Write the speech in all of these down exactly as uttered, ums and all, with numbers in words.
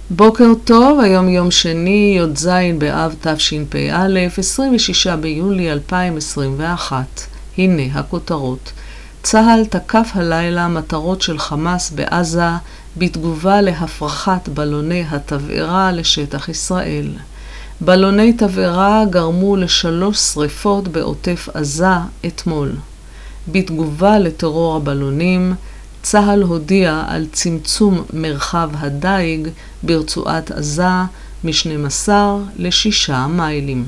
בוקר טוב, היום יום שני, י"ז באב תשפ"א, עשרים ושישה ביולי אלפיים עשרים ואחת. הנה הכותרות. צה"ל תקף הלילה מטרות של חמאס בעזה בתגובה להפרחת בלוני התבערה לשטח ישראל. בלוני תבערה גרמו לשלוש שריפות בעוטף עזה אתמול. בתגובה לטרור הבלונים, צה"ל הודיע על צמצום מרחב הדייג ברצועת עזה מ-שנים עשר לשישה מיילים.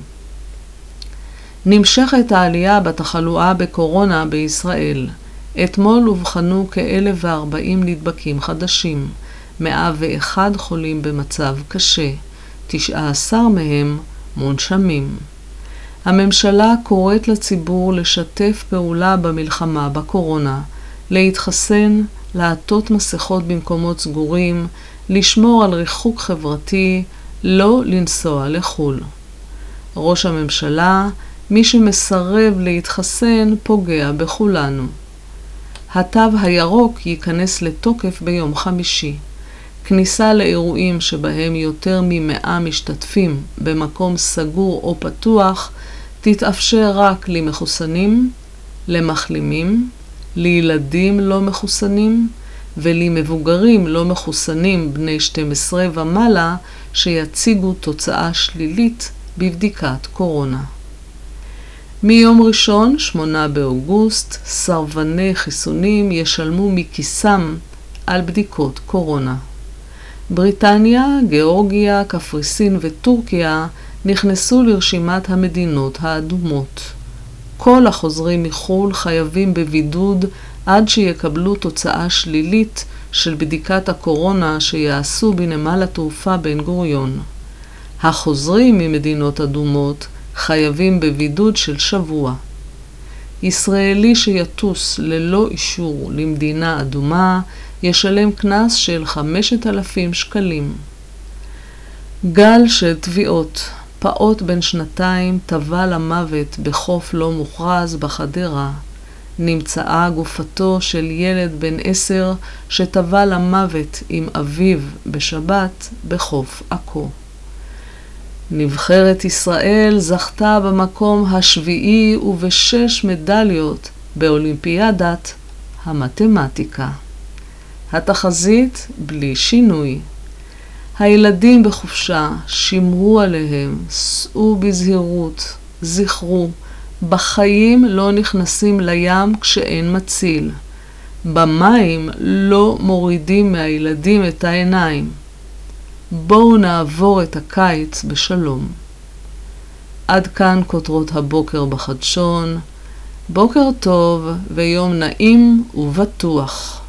נמשכת העלייה בתחלואה בקורונה בישראל. אתמול הובחנו כ-אלף וארבעים נדבקים חדשים, מאה ואחד חולים במצב קשה, תשעה עשר מהם מונשמים. הממשלה קוראת לציבור לשתף פעולה במלחמה בקורונה, להתחסן, לעטות מסכות במקומות סגורים, לשמור על ריחוק חברתי, לא לנסוע לחו"ל. ראש הממשלה, מי שמסרב להתחסן פוגע בכולנו. התו הירוק ייכנס לתוקף ביום חמישי. כניסה לאירועים שבהם יותר ממאה משתתפים במקום סגור או פתוח תתאפשר רק למחוסנים, למחלימים, לילדים לא מחוסנים ולמבוגרים לא מחוסנים בני שתים עשרה ומעלה שיציגו תוצאה שלילית בבדיקת קורונה. מיום ראשון, שמונה באוגוסט, סרבני חיסונים ישלמו מכיסם על בדיקות קורונה. בריטניה, גיאורגיה, קפריסין וטורקיה נכנסו לרשימת המדינות האדומות. כל החוזרים מחו"ל חייבים בבידוד עד שיקבלו תוצאה שלילית של בדיקת הקורונה שיעשו בנמל התעופה בן גוריון. החוזרים ממדינות אדומות חייבים בבידוד של שבוע. ישראלי שיטוס ללא אישור למדינה אדומה ישלם קנס של חמשת אלפים שקלים. גל של תביעות. פעוט בן שנתיים טבע למוות בחוף לא מוכרז בחדרה. נמצאה גופתו של ילד בן עשר שטבע למוות עם אביו בשבת בחוף עכו. נבחרת ישראל זכתה במקום השביעי ובשש מדליות באולימפיאדת המתמטיקה. התחזית בלי שינוי. הילדים בחופשה, שמרו עליהם, סעו בזהירות, זכרו, בחיים לא נכנסים לים כשאין מציל. במים לא מורידים מהילדים את העיניים. בואו נעבור את הקיץ בשלום. עד כאן כותרות הבוקר בחדשון. בוקר טוב ויום נעים ובטוח.